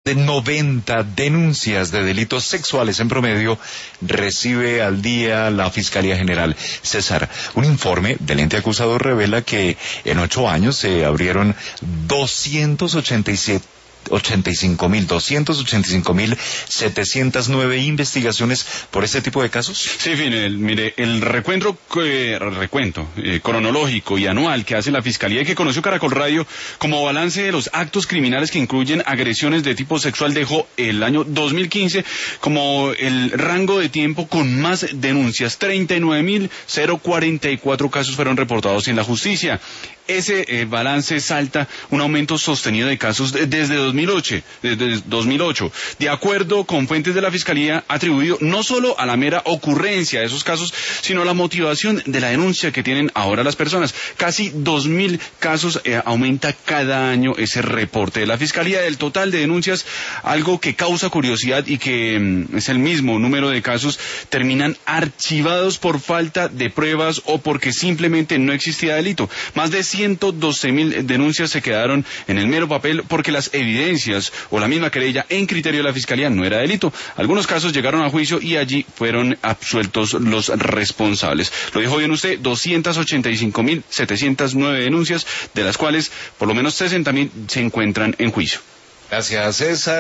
De 90 denuncias de delitos sexuales en promedio recibe al día la Fiscalía General. César, un informe del ente acusador revela que en 8 años se abrieron 285.709 investigaciones por este tipo de casos. Sí, mire, el recuento cronológico y anual que hace la Fiscalía y que conoció Caracol Radio como balance de los actos criminales que incluyen agresiones de tipo sexual dejó el año 2015 como el rango de tiempo con más denuncias. 39.044 casos fueron reportados en la justicia. Ese balance salta un aumento sostenido de casos desde 2008. De acuerdo con fuentes de la Fiscalía, atribuido no solo a la mera ocurrencia de esos casos, sino a la motivación de la denuncia que tienen ahora las personas. Casi 2.000 casos aumenta cada año ese reporte de la Fiscalía. Del total de denuncias, algo que causa curiosidad y que es el mismo número de casos terminan archivados por falta de pruebas o porque simplemente no existía delito. Más de 112.000 denuncias se quedaron en el mero papel porque las evidencias o la misma querella en criterio de la Fiscalía no era delito. Algunos casos llegaron a juicio y allí fueron absueltos los responsables. Lo dijo bien usted, 285.709 denuncias, de las cuales por lo menos 60.000 se encuentran en juicio. Gracias, César.